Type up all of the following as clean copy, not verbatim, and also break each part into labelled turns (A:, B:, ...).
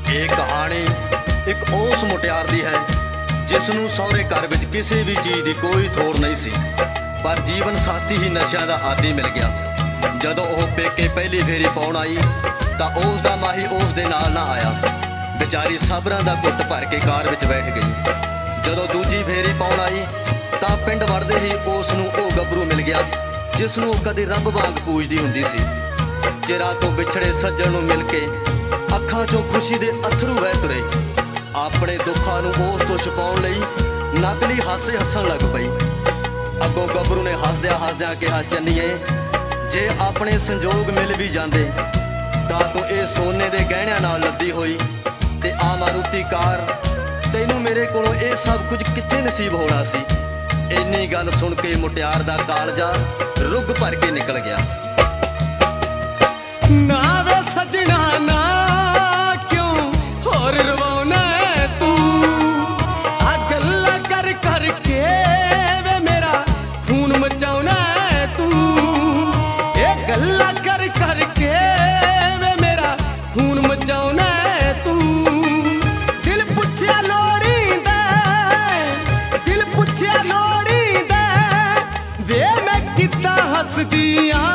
A: ਇਹ ਕਹਾਣੀ ਇੱਕ ਉਸ ਮੁਟਿਆਰ ਦੀ ਹੈ ਜਿਸ ਨੂੰ ਸਹੁਰੇ ਘਰ ਵਿੱਚ ਕਿਸੇ ਵੀ ਚੀਜ਼ ਦੀ ਕੋਈ ਥੋੜ ਨਹੀਂ ਸੀ, ਪਰ ਜੀਵਨ ਸਾਥੀ ਹੀ ਨਸ਼ਿਆਂ ਦਾ ਆਦੀ ਮਿਲ ਗਿਆ। ਜਦੋਂ ਉਹ ਪੇਕੇ ਪਹਿਲੀ ਫੇਰੀ ਪਾਉਣ ਆਈ ਤਾਂ ਉਸ ਦਾ ਮਾਹੀ ਉਸ ਦੇ ਨਾਲ ਨਾ ਆਇਆ। ਵਿਚਾਰੀ ਸਬਰਾਂ ਦਾ ਘੁੱਟ ਭਰ ਕੇ ਕਾਰ ਵਿੱਚ ਬੈਠ ਗਈ। ਜਦੋਂ ਦੂਜੀ ਫੇਰੀ ਪਾਉਣ ਆਈ ਤਾਂ ਪਿੰਡ ਵੜਦੇ ਹੀ ਉਸ ਨੂੰ ਉਹ ਗੱਭਰੂ ਮਿਲ ਗਿਆ ਜਿਸ ਨੂੰ ਉਹ ਕਦੇ ਰੱਬ ਵਾਂਗ ਪੂਜਦੀ ਹੁੰਦੀ ਸੀ। ਚਿਰਾਂ ਤੋਂ ਵਿਛੜੇ ਸੱਜਣ ਨੂੰ ਮਿਲ ਕੇ ਅੱਖਾਂ 'ਚੋਂ ਖੁਸ਼ੀ ਦੇ ਅੱਥਰੂ ਵਹਿ ਤੁਰੇ। ਆਪਣੇ ਦੁੱਖਾਂ ਨੂੰ ਉਸ ਤੋਂ ਛੁਪਾਉਣ ਲਈ ਨਕਲੀ ਹਾਸੇ ਹੱਸਣ ਲੱਗ ਪਈ। ਅੱਗੋਂ ਗੱਭਰੂ ਨੇ ਹੱਸਦਿਆਂ ਹੱਸਦਿਆਂ ਕਿਹਾ, ਚੰਨੀਏ ਜੇ ਆਪਣੇ ਸੰਜੋਗ ਮਿਲ ਵੀ ਜਾਂਦੇ ਤਾਂ ਤੂੰ ਇਹ ਸੋਨੇ ਦੇ ਗਹਿਣਿਆਂ ਨਾਲ ਲੱਦੀ ਹੋਈ ਤੇ ਆ ਮਾਰੂਤੀ ਕਾਰ, ਤੈਨੂੰ ਮੇਰੇ ਕੋਲੋਂ ਇਹ ਸਭ ਕੁਝ ਕਿੱਥੇ ਨਸੀਬ ਹੋਣਾ ਸੀ। ਇੰਨੀ ਗੱਲ ਸੁਣ ਕੇ ਮੁਟਿਆਰ ਦਾ ਕਾਲਜਾ ਰੁੱਗ ਭਰ ਕੇ ਨਿਕਲ ਗਿਆ।
B: ਨਾ ਵੇ ਸਜਣਾ ਨਾ ਕਿਉਂ ਹੋਰ ਰਵਾਉਣਾ ਤੂੰ, ਆ ਗੱਲਾਂ ਕਰ ਕਰਕੇ ਵੇ ਮੇਰਾ ਖੂਨ ਮਚਾਉਣਾ ਤੂੰ। ਇਹ ਗੱਲਾਂ ਕਰ ਕਰਕੇ ਵੇ ਮੇਰਾ ਖੂਨ ਮਚਾਉਣਾ ਤੂੰ। ਦਿਲ ਪੁੱਛਿਆ ਲੋੜੀਂਦਾ, ਦਿਲ ਪੁੱਛਿਆ ਲੋੜੀਂਦਾ ਵੇ ਮੈਂ ਕਿੱਦਾਂ ਹੱਸਦੀ ਆਂ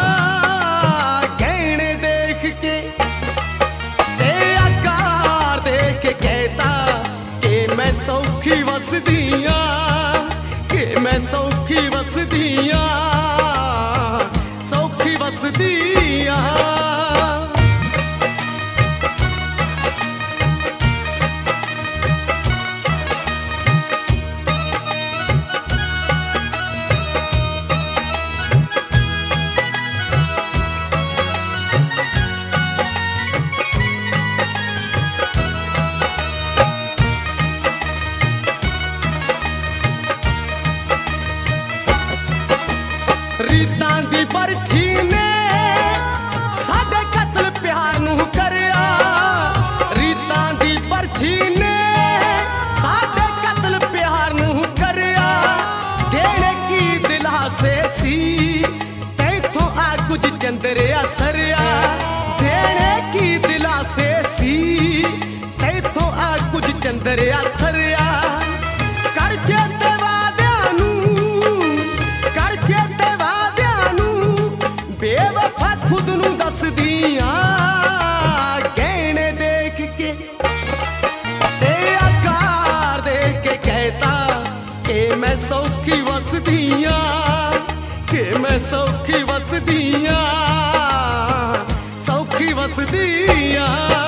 B: ਸੌਖੀ ਵਸਦੀਆਂ, ਕਿ ਮੈਂ ਸੌਖੀ ਵਸਦੀਆਂ, ਸੌਖੀ ਵਸਦੀਆਂ। ਰੀਤਾਂ ਦੀ ਪਰਛੀ ਨੇ ਸਾਡੇ ਕਤਲ ਪਿਆਰ ਨੂੰ ਕਰਿਆ। ਰੀਤਾਂ ਦੀ ਪਰਛੀ ਨੇ ਸਾਡੇ ਕਤਲ ਪਿਆਰ ਨੂੰ ਕਰਿਆ। ਦੇਣੇ ਕੀ ਦਿਲਾਸੇ ਸੀ ਤੈਥੋਂ ਆ ਕੁਝ ਚੰਦਰਿਆ ਸਰਿਆ। ਦੇਣੇ ਕੀ ਦਿਲਾਸੇ ਸੀ ਤੈਥੋਂ ਆ ਕੁਝ ਚੰਦਰਿਆ ਸਰਿਆ। ਕਰ ਚੇਤੇ ਵਾਦਿਆਂ ਨੂੰ, ਕਰ ਚੇਤੇ ਬੇਵਫਾ ਖੁਦ ਨੂੰ ਦੱਸਦੀਆਂ ਗਹਿਣੇ ਦੇਖ ਕੇ ਤੇ ਆਕਾਰ ਦੇਖ ਕੇ ਕਹਿਤਾ ਕਿ ਮੈਂ ਸੌਖੀ ਵਸਦੀਆਂ, ਕਿ ਮੈਂ ਸੌਖੀ ਵਸਦੀਆਂ, ਸੌਖੀ ਵਸਦੀਆਂ।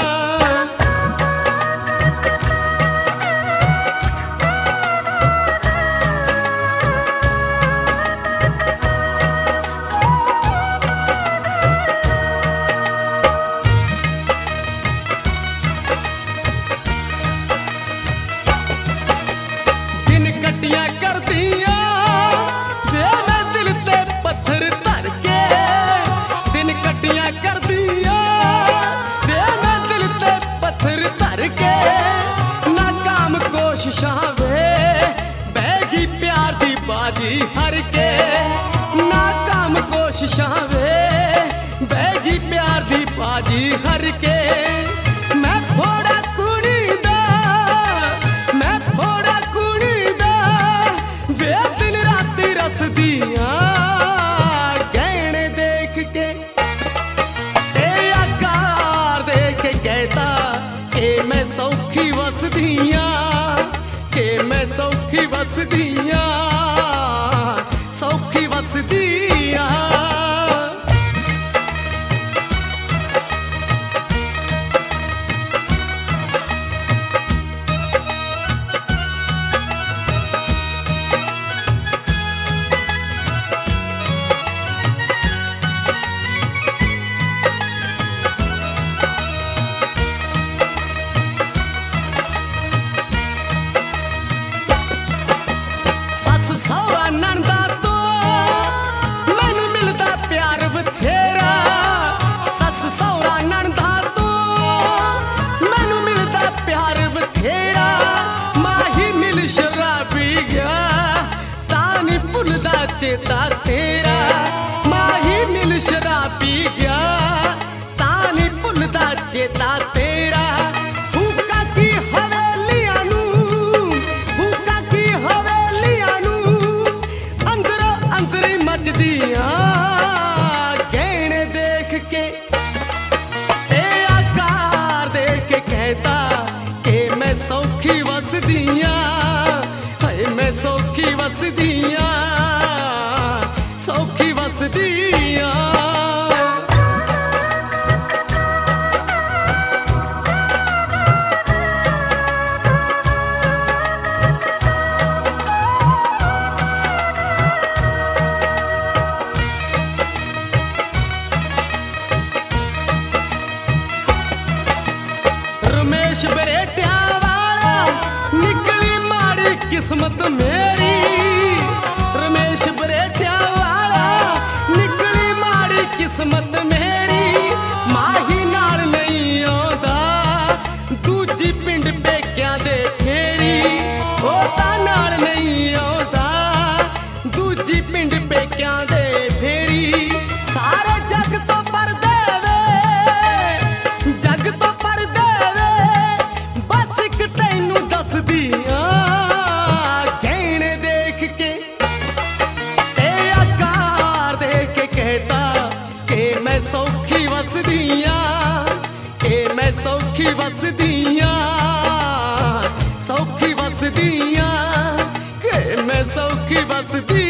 B: ਕੱਟੀਆਂ ਕਰਦੀਆਂ ਵੇ ਮੈਂ ਦਿਲ ਤੇ ਪੱਥਰ ਧਰ ਕੇ, ਦਿਨ ਕੱਟੀਆਂ ਕਰਦੀਆਂ ਵੇ ਮੈਂ ਦਿਲ ਤੇ ਪੱਥਰ ਧਰ ਕੇ। ਨਾਕਾਮ ਕੋਸ਼ਿਸ਼ਾਂ ਵੇ ਬਹਿ ਗਈ ਪਿਆਰ ਦੀ ਬਾਜੀ ਹਾਰ ਕੇ। ਨਾਕਾਮ ਕੋਸ਼ਿਸ਼ਾਂ ਵੇ ਬਹਿ ਗਈ ਪਿਆਰ ਦੀ ਬਾਜੀ ਹਾਰ ਕੇ। ਮੈਂ ਫੋੜਾ ਕੁੜੀ ਦਾ, ਮੈਂ ਫੋੜਾ ਕੁੜੀ ਦਾ ਵੇ ਦਿਨ ਰਾਤੀ ਰਸਦੀਆਂ ਗਹਿਣੇ ਦੇਖ ਕੇ ਤੇ ਆਕਾਰ ਦੇਖ ਕੇ ਕਹਿਤਾ ਕਿ ਮੈਂ ਸੌਖੀ ਵਸਦੀਆਂ, ਕਿ ਮੈਂ ਸੌਖੀ ਵਸਦੀਆਂ, ਸੌਖੀ ਵਸਦੀਆਂ। चेता तेरा माही मिल शराब पी गया, तानी भुलदा चेता तेरा। ਵਸਦੀਆਂ ਸੌਖੀ ਵਸਦੀਆਂ ਰਮੇਸ਼ ਬਰੇਟਿਆਂ ਵਾਲਾ ਨਿਕਲੀ ਮਾੜੀ ਕਿਸਮਤ ਮੇਰੀ ਰਮੇਸ਼ ਬਰੇਟਿਆਂ ਵਾਲਾ ਨਿਕਲੀ ਮਾੜੀ ਕਿਸਮਤ ਮੇਰੀ ਮਾਹੀ ਨਾਲ ਨਹੀਂ ਆਉਂਦਾ ਦੂਜੀ ਪਿੰਡ ਪੇਕਿਆਂ ਦੇ ਫੇਰੀ ਉਹ ਤਾਂ ਨਾਲ ਨਹੀਂ ਆਉਂਦਾ ਦੂਜੀ ਪਿੰਡ ਪੇਕਿਆਂ ਦੇ ਫੇਰੀ ਸਾਰੇ ਜੱਗ ਤੋਂ ਪਰਦੇ ਵੇ ਜੱਗ ਤੋਂ ਪਰਦੇ ਵੇ ਬਸ ਇੱਕ ਤੈਨੂੰ ਦੱਸਦੀਆਂ ਗਹਿਣੇ ਦੇਖ ਕੇ ਤੇ ਆਕਾਰ ਦੇਖ ਕੇ ਕਹਿਤਾ ਕਿ ਮੈਂ ਸੌਖੀ ਵਸਦੀਆਂ ਕਿ ਮੈਂ ਸੌਖੀ ਵਸਦੀਆਂ ਸੌਖੀ ਵਸਦੀਆਂ ਕਿ ਮੈਂ ਸੌਖੀ ਵਸਦੀ